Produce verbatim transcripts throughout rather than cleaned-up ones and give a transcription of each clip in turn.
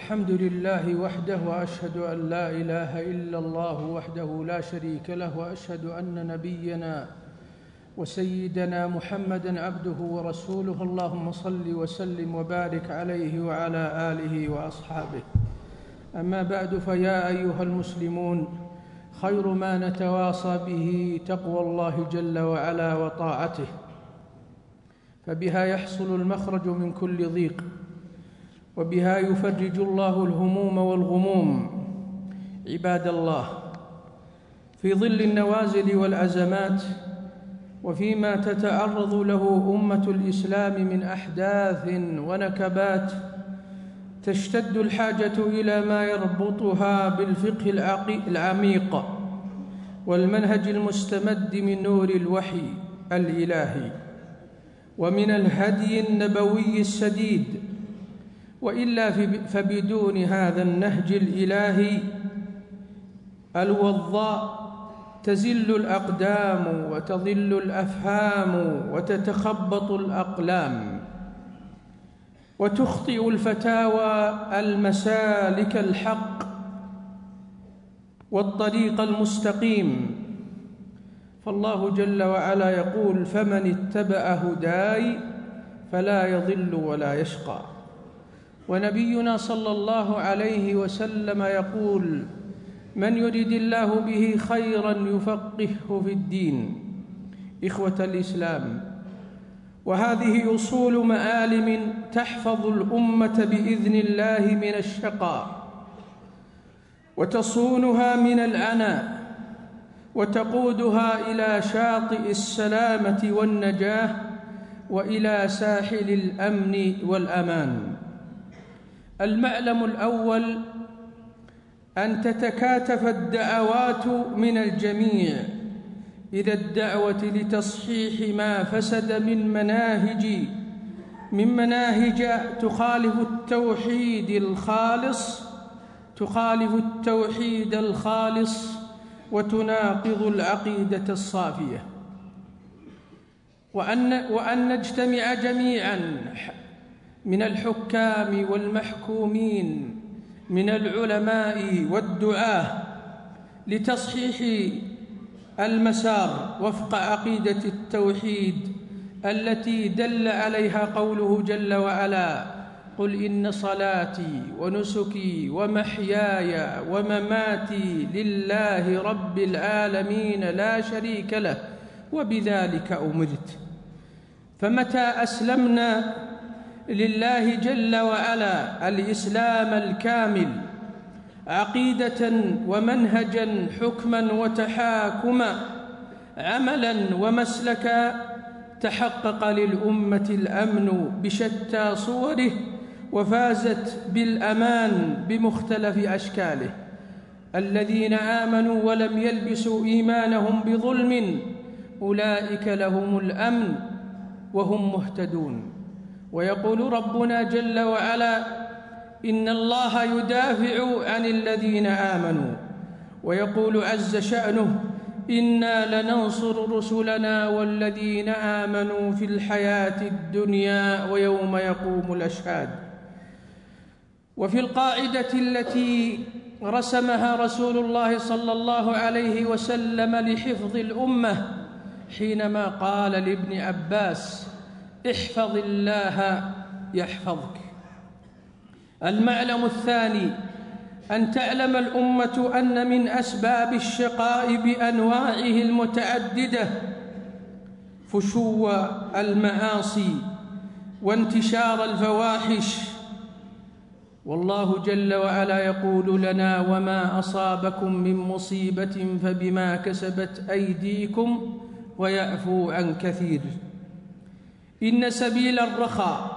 الحمد لله وحده، وأشهد أن لا إله إلا الله وحده لا شريك له، وأشهد أن نبينا وسيدنا محمدًا عبده ورسوله. اللهم صل وسلم وبارك عليه وعلى آله وأصحابه. أما بعد، فيا أيها المسلمون، خير ما نتواصى به تقوى الله جل وعلا وطاعته، فبها يحصل المخرج من كل ضيق، وبها يفرج الله الهموم والغموم. عباد الله، في ظل النوازل والأزمات، وفيما تتعرض له أمة الإسلام من أحداث ونكبات، تشتد الحاجة إلى ما يربطها بالفقه العميق والمنهج المستمد من نور الوحي الإلهي ومن الهدي النبوي السديد. وإلا فبدون هذا النهج الإلهي الوضاء تزل الأقدام وتضل الأفهام وتتخبط الأقلام، وتخطئ الفتاوى المسالك الحق والطريق المستقيم. فالله جل وعلا يقول: فمن اتبع هداي فلا يضل ولا يشقى. ونبينا صلى الله عليه وسلم يقول: من يرد الله به خيرا يفقهه في الدين. إخوة الإسلام، وهذه أصول معالم تحفظ الأمة بإذن الله من الشقاء، وتصونها من العناء، وتقودها إلى شاطئ السلامة والنجاة، وإلى ساحل الأمن والأمان. المعلم الأول أن تتكاتف الدعوات من الجميع إلى الدعوة لتصحيح ما فسد من مناهج من مناهج تخالف التوحيد الخالص تخالف التوحيد الخالص وتناقض العقيدة الصافية، وأن وأن نجتمع جميعا من الحكام والمحكومين، من العلماء والدعاة، لتصحيح المسار وفق عقيدة التوحيد التي دل عليها قوله جل وعلا: قل إن صلاتي ونسكي ومحياي ومماتي لله رب العالمين لا شريك له وبذلك أمرت. فمتى أسلمنا لله جل وعلا الإسلام الكامل عقيدة ومنهجا، حكما وتحاكما، عملا ومسلكا، تحقق للأمة الأمن بشتى صوره، وفازت بالأمان بمختلف أشكاله. الذين آمنوا ولم يلبسوا إيمانهم بظلم أولئك لهم الأمن وهم مهتدون. ويقول ربنا جل وعلا: إن الله يدافع عن الذين آمنوا. ويقول عز شأنه: إنا لننصر رسلنا والذين آمنوا في الحياة الدنيا ويوم يقوم الأشهاد. وفي القاعدة التي رسمها رسول الله صلى الله عليه وسلم لحفظ الأمة حينما قال لابن عباس: احفظ الله يحفظك. المعلم الثاني أن تعلم الأمة أن من أسباب الشقاء بأنواعه المتعددة فشو المعاصي وانتشار الفواحش. والله جل وعلا يقول لنا: وما أصابكم من مصيبة فبما كسبت أيديكم ويعفو عن كثير. إن سبيل الرخاء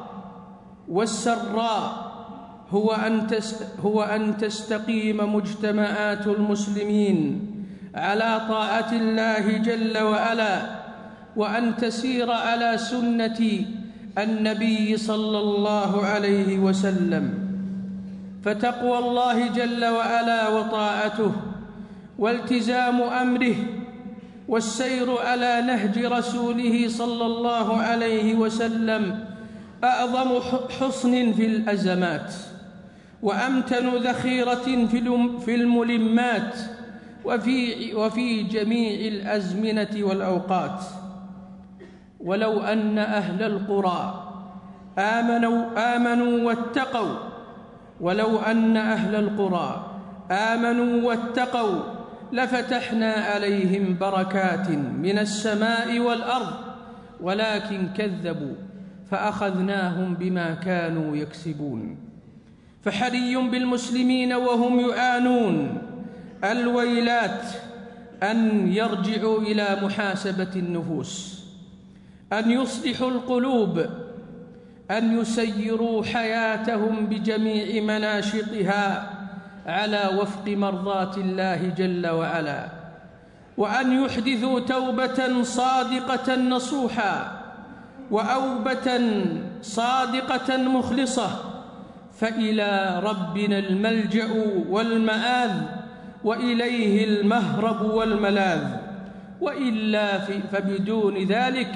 والسراء هو أن هو أن تستقيم مجتمعات المسلمين على طاعة الله جل وعلا، وأن تسير على سنة النبي صلى الله عليه وسلم. فتقوى الله جل وعلا وطاعته والتزام أمره والسير على نهج رسوله صلى الله عليه وسلم أعظم حصن في الأزمات، وأمتن ذخيرة في الملمات وفي, وفي جميع الأزمنة والأوقات. ولو أن أهل القرى آمنوا, آمنوا واتقوا ولو أن أهل القرى آمنوا واتقوا لفتحنا عليهم بركات من السماء والأرض ولكن كذبوا فأخذناهم بما كانوا يكسبون. فحري بالمسلمين وهم يعانون الويلات أن يرجعوا إلى محاسبة النفوس، أن يصلحوا القلوب، أن يسيروا حياتهم بجميع مناشطها على وفق مرضات الله جل وعلا، وأن يحدثوا توبة صادقة نصوحا وأوبة صادقة مخلصة، فإلى ربنا الملجأ والمآذ وإليه المهرب والملاذ، وإلا فبدون ذلك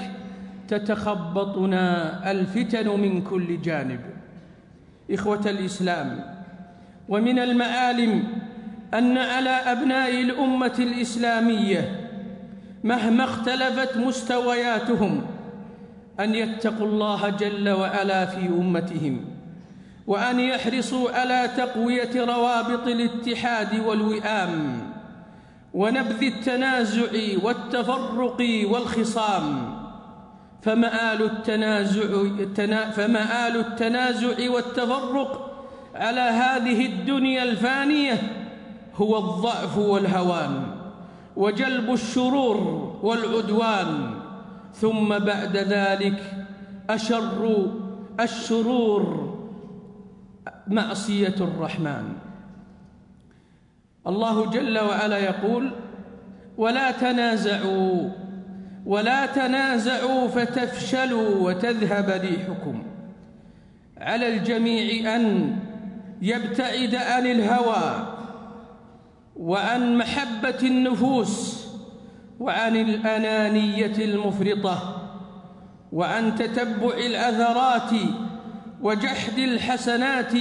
تتخبطنا الفتن من كل جانب. إخوة الإسلام، ومن المعالم أن على أبناء الأمة الإسلامية مهما اختلفت مستوياتهم أن يتقوا الله جل وعلا في أمتهم، وأن يحرصوا على تقوية روابط الاتحاد والوئام ونبذ التنازع والتفرق والخصام، فمآل التنازع, فمآل التنازع والتفرق على هذه الدنيا الفانية هو الضعف والهوان وجلب الشرور والعدوان، ثم بعد ذلك أشر الشرور معصية الرحمن. الله جل وعلا يقول: ولا تنازعوا ولا تنازعوا فتفشلوا وتذهب ريحكم. على الجميع أن يبتعد عن الهوى وعن محبة النفوس وعن الأنانية المفرطة وعن تتبع الأثرات وجحد الحسنات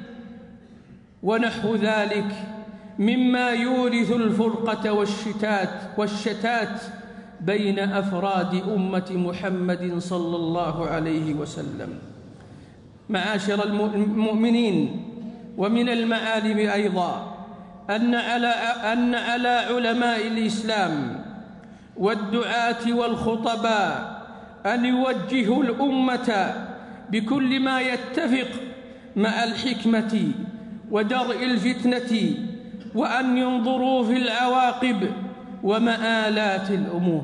ونحو ذلك مما يورث الفرقة والشتات والشتات بين أفراد أمة محمد صلى الله عليه وسلم. معاشر المؤمنين، ومن المعالم أيضا أن على, أن على علماء الإسلام والدعاة والخطباء أن يوجهوا الأمة بكل ما يتفق مع الحكمة ودرء الفتنة، وأن ينظروا في العواقب ومآلات الأمور،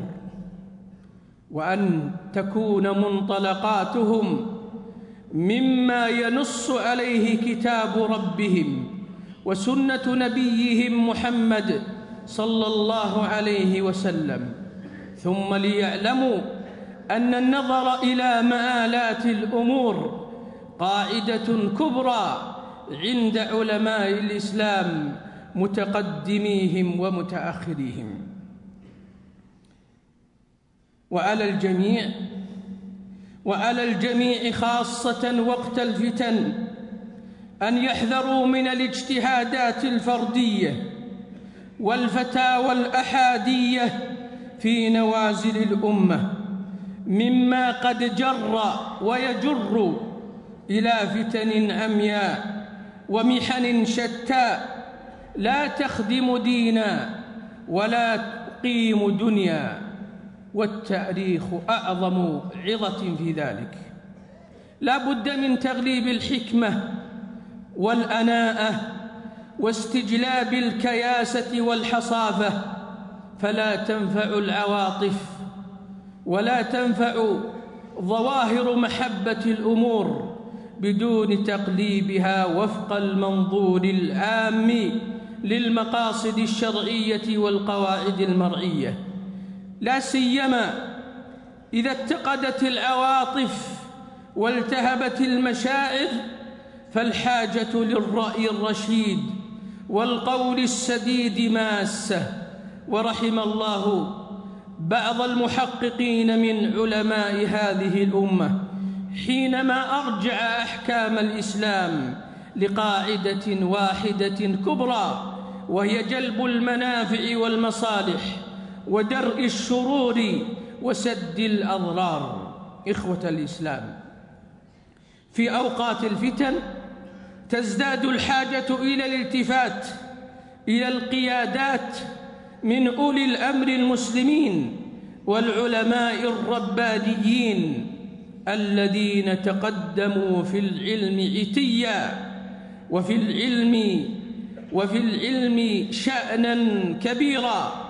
وأن تكون منطلقاتهم مما ينص عليه كتاب ربهم وسنة نبيهم محمد صلى الله عليه وسلم. ثم ليعلموا أن النظر إلى مآلات الأمور قاعدة كبرى عند علماء الإسلام متقدميهم ومتأخريهم. وعلى الجميع وعلى الجميع خاصة وقت الفتن أن يحذروا من الاجتهادات الفردية والفتاوى الأحادية في نوازل الأمة، مما قد جر ويجر إلى فتن عمياء ومحن شتى لا تخدم دينا ولا تقيم دنيا، والتاريخ أعظم عظة في ذلك. لا بد من تغليب الحكمة والأناءة واستجلاب الكياسة والحصافة، فلا تنفع العواطف ولا تنفع ظواهر محبة الأمور بدون تقليبها وفق المنظور العام للمقاصد الشرعية والقواعد المرعية، لا سيما إذا اتقدت العواطف والتهبت المشاعر، فالحاجة للرأي الرشيد والقول السديد ماسة. ورحم الله بعض المحققين من علماء هذه الأمة حينما أرجع أحكام الإسلام لقاعدة واحدة كبرى، وهي جلب المنافع والمصالح ودرء الشرور وسد الأضرار. إخوة الإسلام، في أوقات الفتن تزداد الحاجة إلى الالتفات إلى القيادات من أولي الأمر المسلمين والعلماء الربانيين الذين تقدموا في العلم عتيا وفي العلم وفي العلم شأنا كبيرا.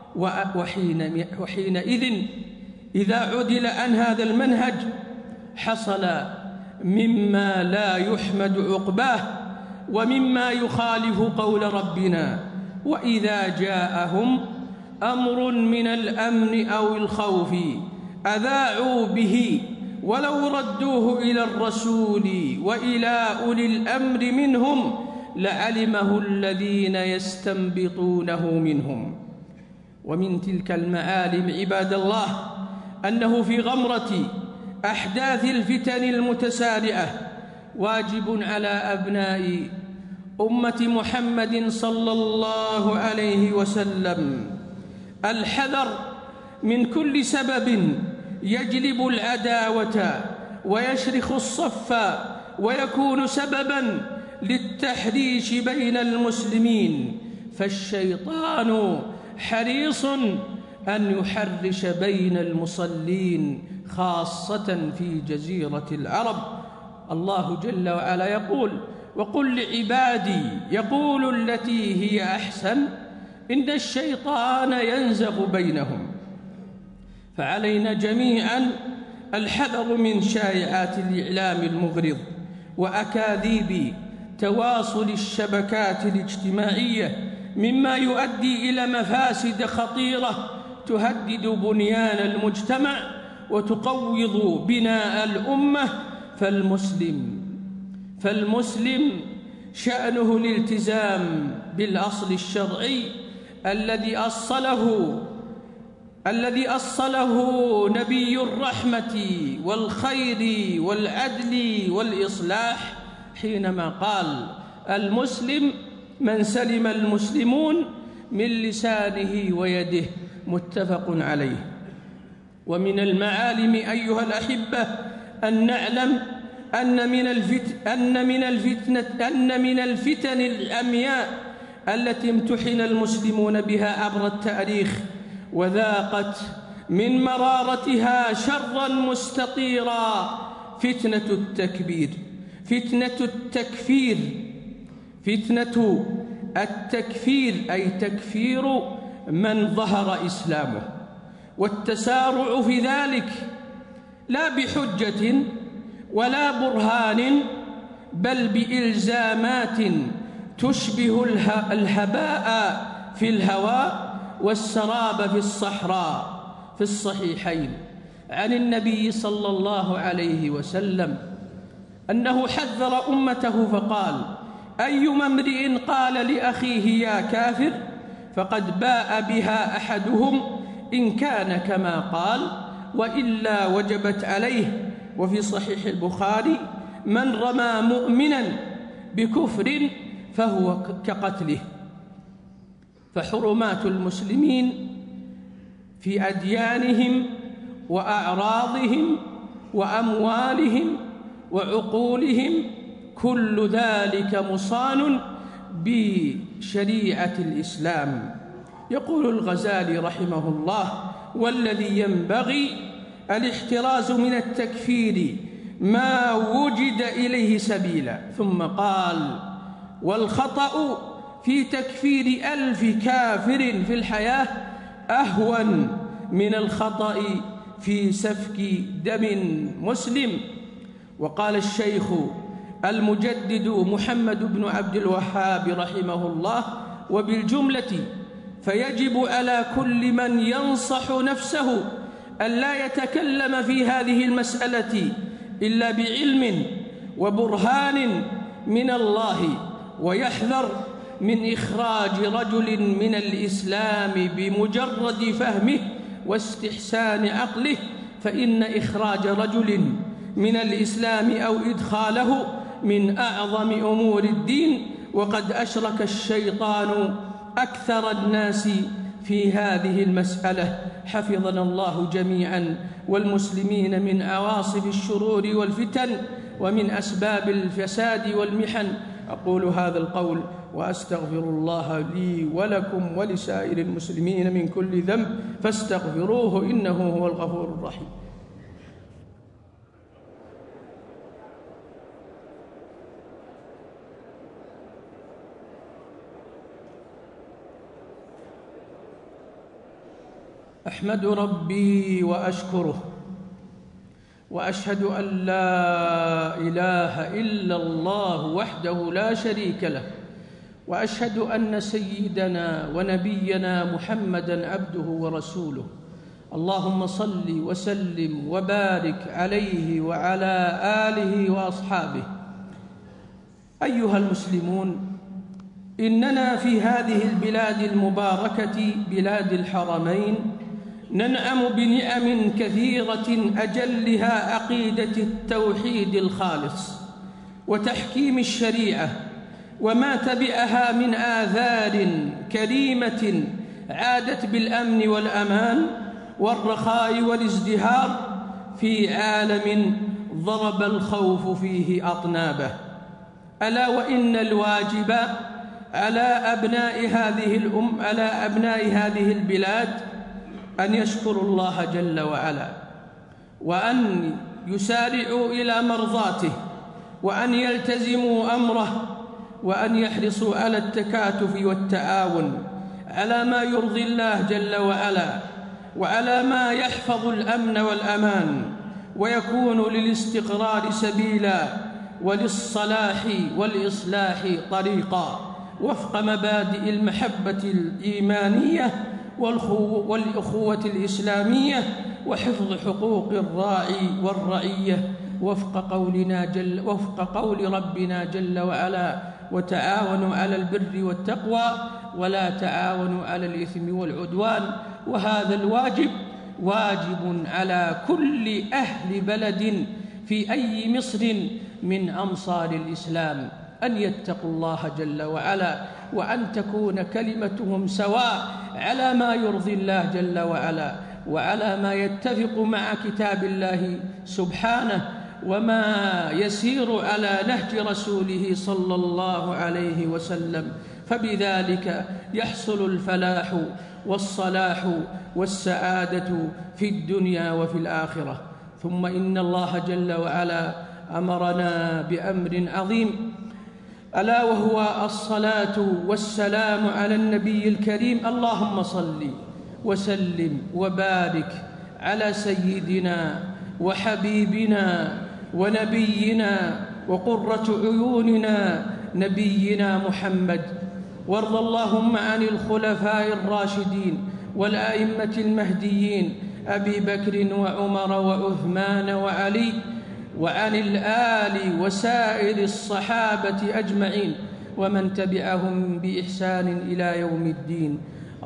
وحين وحينئذ إذا عدل عن هذا المنهج حصل مما لا يحمد عقباه ومما يخالف قول ربنا: وإذا جاءهم أمر من الأمن أو الخوف أذاعوا به ولو ردوه إلى الرسول وإلى أولي الأمر منهم لعلمه الذين يستنبطونه منهم. ومن تلك المعالم عباد الله أنه في غمرة أحداث الفتن المتسارعة واجب على أبناء أمة محمد صلى الله عليه وسلم الحذر من كل سبب يجلب العداوة ويشرخ الصف ويكون سبباً للتحريش بين المسلمين، فالشيطان حريص أن يحرش بين المصلين خاصة في جزيرة العرب. الله جل وعلا يقول: وقل لعبادي يقول التي هي أحسن إن الشيطان ينزغ بينهم. فعلينا جميعا الحذر من شائعات الإعلام المغرض وأكاذيب تواصل الشبكات الاجتماعية مما يؤدي إلى مفاسد خطيرة تهدد بنيان المجتمع وتقوض بناء الأمة. فالمسلم فالمسلم شأنه الالتزام بالأصل الشرعي الذي أصله الذي أصله نبي الرحمة والخير والعدل والإصلاح حينما قال: المسلم من سلم المسلمون من لسانه ويده، متفق عليه. ومن المعالم أيها الأحبة أن نعلم أن من الفتن أن من الفتنة أن من الفتن العمياء التي امتحن المسلمون بها عبر التاريخ وذاقت من مرارتها شرا مستطيرا فتنة التكبير فتنة التكفير فتنة التكفير أي تكفير من ظهر إسلامه، والتسارع في ذلك لا بحجة ولا برهان بل بإلزامات تشبه الهباء في الهواء والسراب في الصحراء. في الصحيحين عن النبي صلى الله عليه وسلم أنه حذر أمته فقال: أيما امرئ قال لأخيه يا كافر فقد باء بها أحدهم إن كان كما قال وإلا وجبت عليه. وفي صحيح البخاري: من رمى مؤمنا بكفر فهو كقتله. فحرمات المسلمين في أديانهم وأعراضهم وأموالهم وعقولهم كل ذلك مصان بشريعة الإسلام. يقول الغزالي رحمه الله: والذي ينبغي الاحتراز من التكفير ما وجد إليه سبيلا. ثم قال: والخطأ في تكفير ألف كافر في الحياة أهون من الخطأ في سفك دم مسلم. وقال الشيخ المجدد محمد بن عبد الوهاب رحمه الله: وبالجملة فيجب على كل من ينصح نفسه أن لا يتكلم في هذه المسألة إلا بعلم وبرهان من الله، ويحذر من إخراج رجل من الإسلام بمجرد فهمه واستحسان عقله، فإن إخراج رجل من الإسلام أو إدخاله من أعظم أمور الدين، وقد أشرك الشيطان أكثر الناس في هذه المسألة. حفظنا الله جميعا والمسلمين من عواصف الشرور والفتن ومن أسباب الفساد والمحن. أقول هذا القول وأستغفر الله لي ولكم ولسائر المسلمين من كل ذنب فاستغفروه إنه هو الغفور الرحيم. أحمد ربي وأشكره وأشهد أن لا إله إلا الله وحده لا شريك له، وأشهد أن سيدنا ونبينا محمدًا عبده ورسوله. اللهم صل وسلم وبارك عليه وعلى آله وأصحابه. أيها المسلمون، إننا في هذه البلاد المباركة بلاد الحرمين ننعم بنعم كثيرة، أجلها عقيدة التوحيد الخالص وتحكيم الشريعة وما تبعها من آثار كريمة عادت بالأمن والأمان والرخاء والازدهار في عالم ضرب الخوف فيه أطنابه. ألا وإن الواجب على أبناء هذه الأم على أبناء هذه البلاد أن يشكروا الله جل وعلا، وأن يسارعوا إلى مرضاته، وأن يلتزموا أمره، وأن يحرصوا على التكاتف والتعاون على ما يرضي الله جل وعلا، وعلى ما يحفظ الأمن والأمان ويكون للاستقرار سبيلا وللصلاح والإصلاح طريقا، وفق مبادئ المحبة الإيمانية والأخوة الإسلامية وحفظ حقوق الراعي والرعية، وفق قولنا جل وفق قول ربنا جل وعلا: وتعاونوا على البر والتقوى ولا تعاونوا على الإثم والعدوان. وهذا الواجب واجب على كل أهل بلد في أي مصر من أمصار الإسلام، أن يتقوا الله جل وعلا، وأن تكون كلمتهم سواء على ما يرضي الله جل وعلا، وعلى ما يتفق مع كتاب الله سبحانه، وما يسير على نهج رسوله صلى الله عليه وسلم، فبذلك يحصل الفلاح والصلاح والسعادة في الدنيا وفي الآخرة. ثم إن الله جل وعلا أمرنا بأمر عظيم، ألا وهو الصلاة والسلام على النبي الكريم. اللهم صل وسلم وبارك على سيدنا وحبيبنا ونبينا وقرة عيوننا نبينا محمد، وارض اللهم عن الخلفاء الراشدين والأئمة المهديين أبي بكر وعمر وعثمان وعلي، وعن الآل وسائر الصحابة أجمعين ومن تبعهم بإحسان إلى يوم الدين.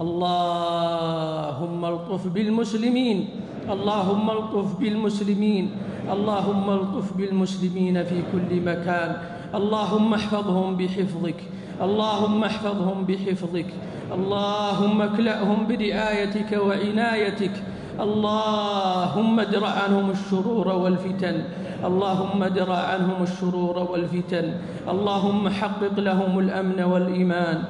اللهم الطف بالمسلمين، اللهم الطف بالمسلمين، اللهم الطف بالمسلمين في كل مكان. اللهم احفظهم بحفظك، اللهم احفظهم بحفظك، اللهم اكلأهم برعايتك وعنايتك، اللهم ادرع عنهم الشرور والفتن، اللهم ادرع عنهم الشرور والفتن، اللهم حقق لهم الأمن والإيمان،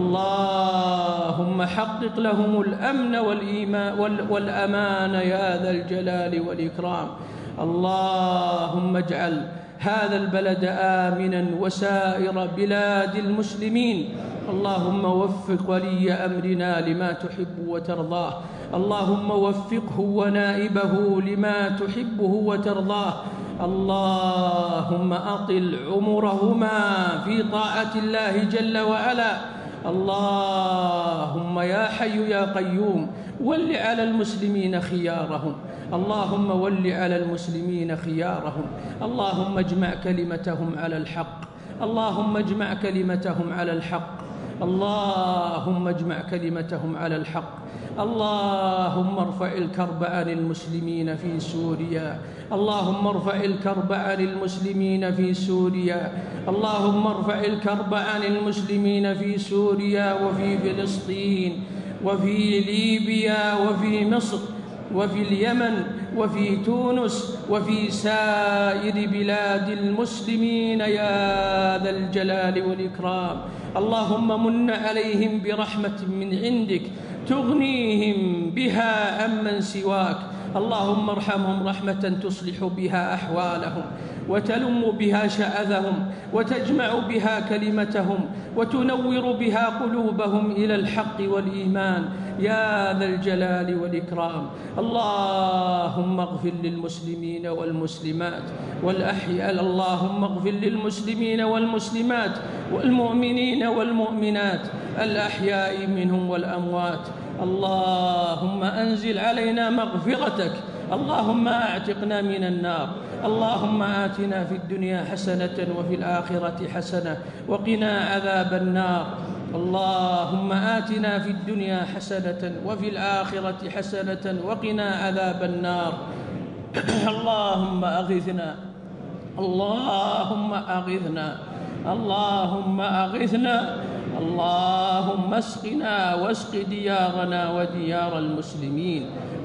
اللهم حقق لهم الأمن والإيمان والأمان يا ذا الجلال والإكرام. اللهم اجعل هذا البلد آمنا وسائر بلاد المسلمين. اللهم وفق ولي أمرنا لما تحب وترضاه، اللهم وفقه ونائبه لما تحبه وترضاه، اللهم أطل عمرهما في طاعة الله جل وعلا. اللهم يا حي يا قيوم ول على المسلمين خيارهم، اللهم ول على المسلمين خيارهم، اللهم اجمع كلمتهم على الحق، اللهم اجمع كلمتهم على الحق، اللهم اجمع كلمتهم على الحق. اللهم ارفع الكرب عن المسلمين في سوريا. اللهم ارفع الكرب عن المسلمين في سوريا. اللهم ارفع الكرب عن المسلمين في سوريا وفي فلسطين وفي ليبيا وفي مصر وفي اليمن وفي تونس وفي سائر بلاد المسلمين يا ذا الجلال والإكرام. اللهم من عليهم برحمة من عندك تغنيهم بها عمن سواك. اللهم ارحمهم رحمة تصلح بها أحوالهم وتلم بها شأذهم وتجمع بها كلمتهم وتنور بها قلوبهم إلى الحق والإيمان يا ذا الجلال والإكرام. اللهم اغفر للمسلمين والمسلمات والأحياء. اللهم اغفر للمسلمين والمسلمات والمؤمنين والمؤمنات الأحياء منهم والأموات. اللهم أنزل علينا مغفرتك. اللهم أعتقنا من النار. اللهم آتنا في الدنيا حسنة وفي الآخرة حسنة وقنا عذاب النار. اللهم آتنا في الدنيا حسنة وفي الآخرة حسنة وقنا عذاب النار. اللهم أغثنا. اللهم أغثنا. اللهم أغثنا. اللهم اسقنا واسق ديارنا وديار المسلمين.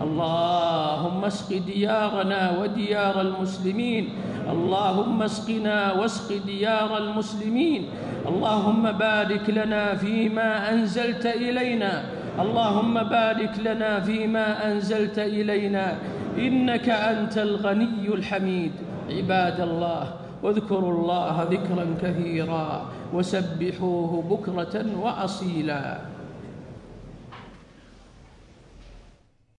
اللهم اسق ديارنا وديار المسلمين. اللهم اسقنا واسق ديار المسلمين. اللهم بارك لنا فيما أنزلت إلينا. اللهم بارك لنا فيما أنزلت إلينا إنك أنت الغني الحميد. عباد الله واذكروا الله ذكرا كثيرا وسبحوه بكرة وأصيلا.